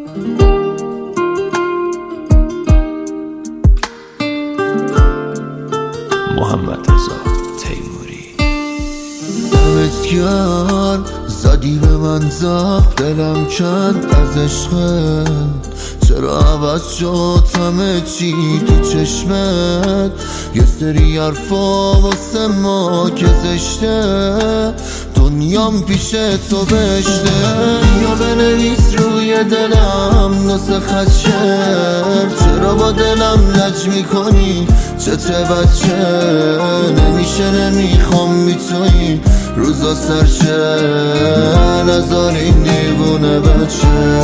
محمد رضا تیموری. دمت گرم زدی به من زخم، دلم کند از عشقت. چرا عوض شد همه چی تو چشمت؟ یه سری حرفا واسه ما که زشته، دنیام پیش تو بشته. یا بنویس روی دلم نسخه خط شعر، چرا با دلم لج میکنی چته بچه؟ نمیشه نمیخوام بی تویی روزا سرشه، نزار این دیوونه بچه.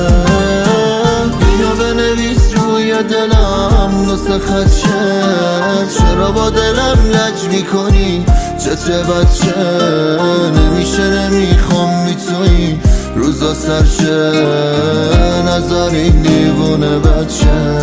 بیا بنویس روی دلم نسخه خط شعر، چرا با دلم لج میکنی چته بچه؟ نمیشه نمیخوام بی تویی روزا سرشه، نزار این دیوونه بچه.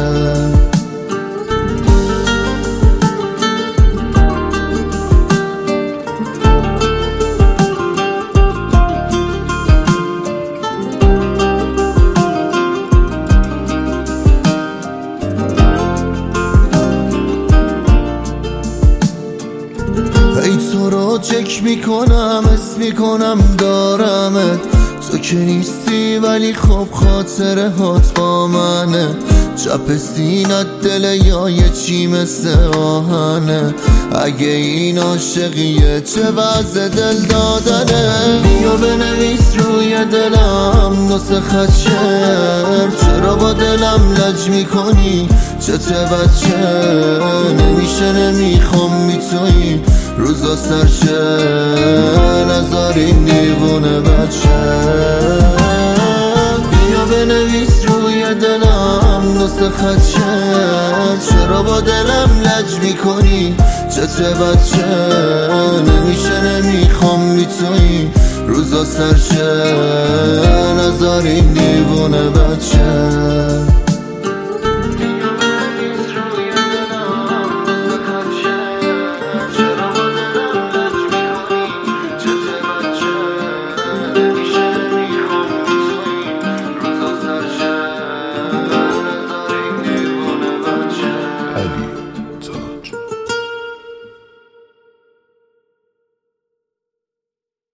ای تو رو چک میکنم، حس میکنم دارمت. تو که نیستی ولی خب خاطره هات با منه. چپ سینت دل یا یه چی مثل آهنه؟ اگه این عاشقیه چه وضع دل دادنه؟ بیا بنویس روی دلم نسخه خط شعر، چرا با دلم لج میکنی چته بچه؟ نمیشه نمیخوام بی تویی روزا سرشه، نزار این دیوونه بچه. بیا بنویس روی دلم نسخه خط شعر، چرا با دلم لج میکنی چته بچه؟ نمیشه نمیخوام بی تویی روزا سرشه، نزار این دیوونه بچه.